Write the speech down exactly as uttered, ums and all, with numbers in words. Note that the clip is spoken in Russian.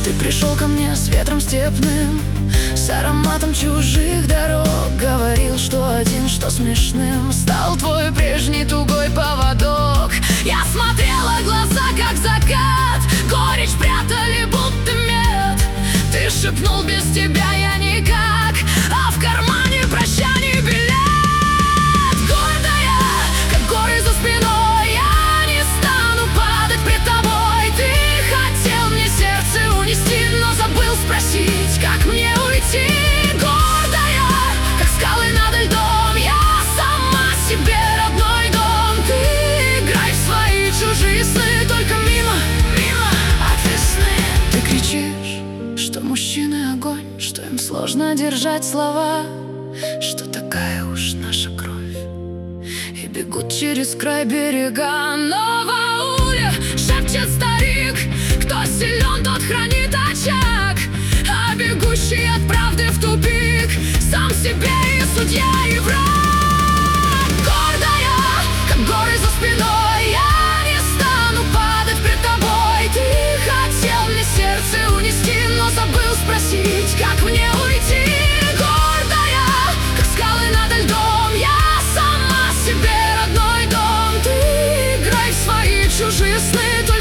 Ты пришел ко мне с ветром степным, с ароматом чужих дорог. Говорил, что один, что смешным стал твой прежний тугой поводок. Я смотрела, глаза как закат, горечь прятали, будто мед. Ты шепнул: без тебя я никак, а в кармане прощание билет. Гордая, как горы за спиной, я не стану падать пред тобой. Ты хотел мне сердце унести, но забыл спросить, как мне уйти. Гордая, как скалы над льдом, я сама себе родной дом. Ты играй в свои чужие сны, только мимо, мимо от весны. Ты кричишь, что мужчины огонь, что им сложно держать слова, что такая уж наша кровь, и бегут через край берега. Но в ауле шепчет старик: кто силен, тот хранит очаг, а бегущий от правды в тупик сам себе и судья, и враг. Гордая, как горы за спиной, я не стану падать пред тобой. Ты хотел мне сердце унести, но забыл спросить, как мне уйти. Гордая, как скалы над льдом, я сама себе родной дом. Ты играй в свои чужие сны.